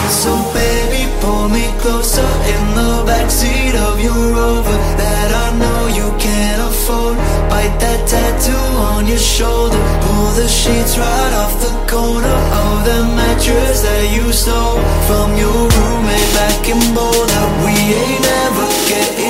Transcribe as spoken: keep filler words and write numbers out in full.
So baby, pull me closer in the backseat of your Rover that I know you can't afford. Bite that tattoo on your shoulder. Pull the sheets right off the corner of the mattress that you stole from your roommate back in Boulder. We ain't ever getting